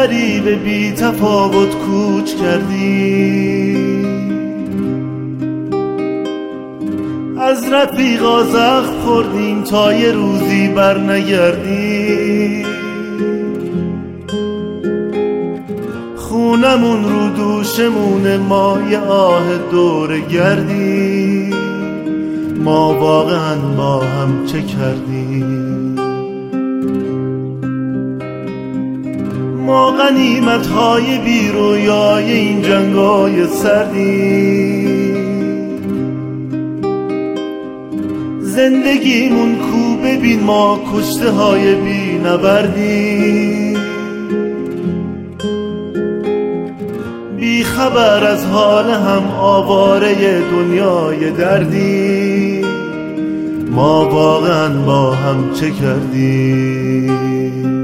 غریب بی تفاوت کوچ کردی، از رفیقا زخم خوردیم تا یه روزی بر نگردی. خونمون رو دوشمون ما یه آه دور گردی، ما واقعا با هم چه کردیم؟ ما غنیمت‌های بی رویای این جنگای سردی، زندگیمون کو ببین ما کشته های بی نبردی، بی خبر از حال هم آواره دنیای دردی، ما واقعا با هم چه کردیم؟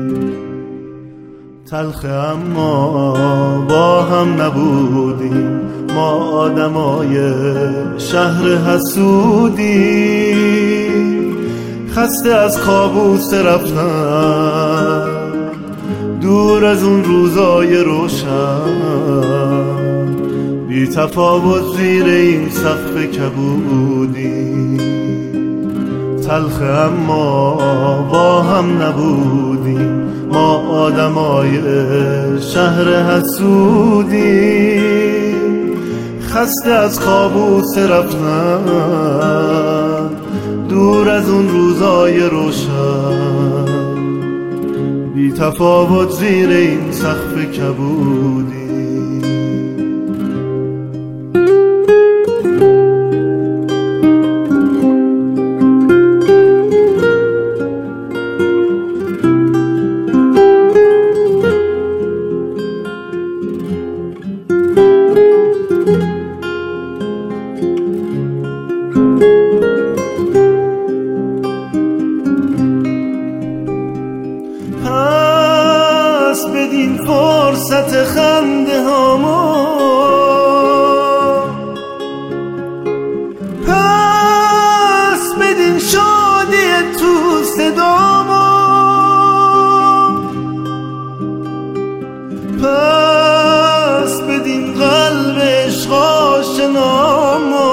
تلخ اما با هم نبودیم، ما آدمای شهر حسودی، خسته از کابوس رفتن دور از اون روزای روشن، بی تفاوت زیر این سقف کبودی. تلخ اما با هم نبودیم، ما آدمای شهر حسودی، خسته از کابوس رفتن دور از اون روزای روشن، بی تفاوت زیر این سقف کبودی. پس بدین فرصت خنده هامو، پس بدین شادی تو صدامو، پس بدین قلب عشق آشنامو،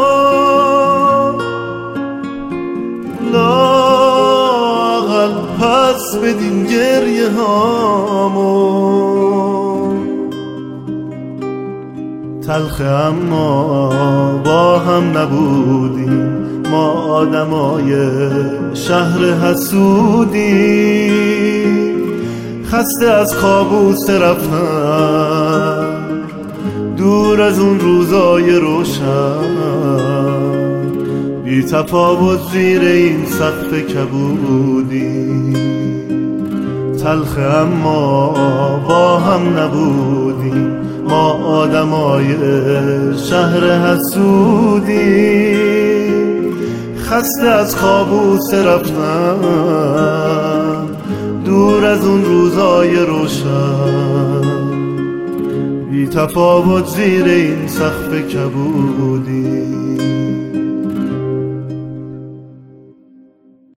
پس بدین گریه هامو. تلخ اما با هم نبودیم، ما آدمای شهر حسودی، خسته از کابوس رفتن دور از اون روزای روشن، بی تفاوت زیر این سقف کبودی. تلخ اما با هم نبودیم، ما آدمای شهر حسودی، خسته از کابوس رفتن دور از اون روزای روشن، بی تفاوت زیر این سقف کبودی.